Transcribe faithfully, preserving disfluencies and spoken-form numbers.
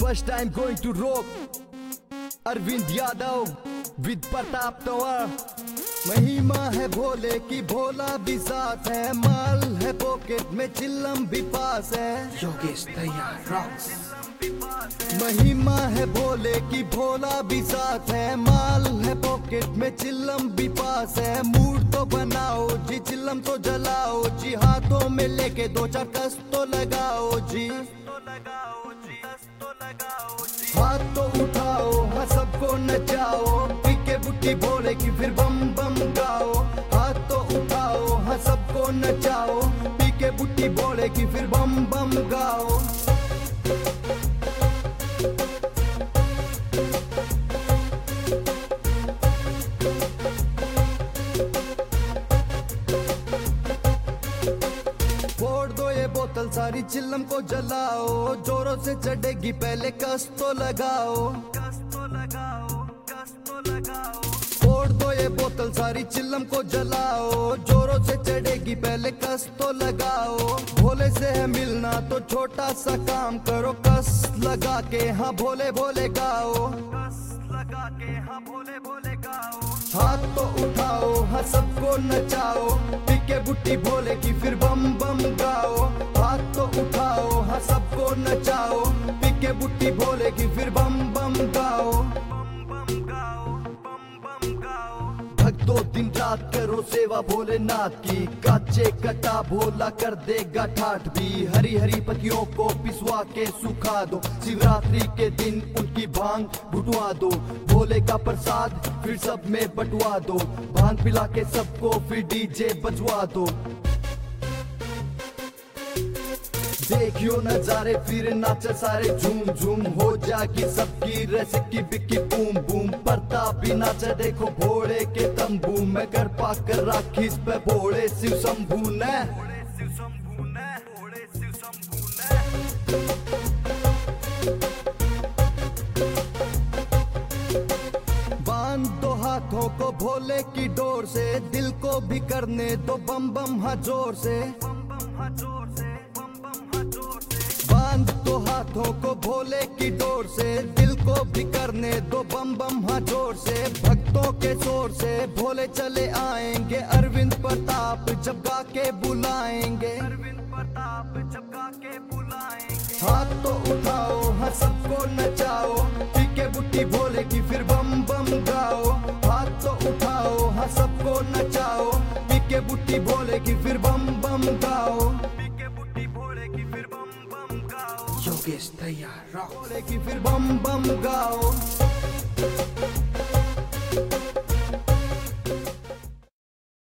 First time going to rock. Arvind Yadav with Pratap Tanwar. महिमा है भोले की भोला भी साथ है, माल है पॉकेट में चिल्लम भी पास है। योगेश तैयार रॉक्स। महिमा है भोले की भोला भी साथ है, माल है पॉकेट में चिल्लम भी पास है। मूड तो बनाओ जी, चिल्लम तो जलाओ जी, हाथों में लेके दो चार कस तो लगाओ जी। हाथ तो उठाओ, हाँ सबको नचाओ, पीके बुट्टी भोले की फिर बम बम गाओ। हाथ तो उठाओ, हाँ सबको नचाओ, पीके बुट्टी भोले की फिर बम बम गाओ। फोड़ दो ये बोतल सारी, चिल्लम को जलाओ, जोरों से चढ़ेगी पहले कस तो लगाओ। फोड़ दो ये बोतल सारी, चिल्लम को जलाओ, जोरों से चढ़ेगी पहले कस तो लगाओ। भोले से है मिलना तो छोटा सा काम करो, कस लगा के हाँ भोले भोले गाओ। हाँ भोले भोले गाओ। हाथ तो उठाओ, हाँ सबको नचाओ, पीके बुट्टी भोले की फिर बम बम गाओ। हाथ तो उठाओ, हाँ सबको नचाओ, पीके बुट्टी भोले की फिर बम बम गाओ। भक्तों दिन रात करो सेवा भोलेनाथ की, काचे कटा भोला कर देगा ठाठ भी। हरी हरी पत्तियों को पिसवा के सुखा दो, शिवरात्रि के दिन उनकी भांग बुटवा दो। भोले का प्रसाद फिर सब में बंटवा दो, भांग पिला के सबको फिर डीजे बजवा दो। देखियो नजारे फिर नाच सारे झूम झूम, हो जाएगी सबकी रस की बिक्की बूम बूम। प्रताप भी नाचा देखो भोले के तंबू में, कर पाकर राखी इस पे भोले शिव शंभू ने। बांध दो हाथों को भोले की डोर से, दिल को भी करने दो बम बम हाँ जोर से। बांध दो हाथों को भोले की डोर से, दिल को भी करने दो बम बम हाँ जोर से। भक्तों के शोर से भोले चले आएंगे, अरविंद प्रताप जब गा के बुलाएंगे। अरविंद प्रताप जब गा के बुलाएंगे। हाथ तो उठाओ, हाँ सबको नचाओ, पीके बुट्टी भोले की फिर बम बम गाओ। हाथ तो उठाओ, हाँ सबको नचाओ, पीके बुट्टी भोले की फिर बम बम गाओ। योगेश तैयार रॉक्स। भोले की फिर बम बम गाओ।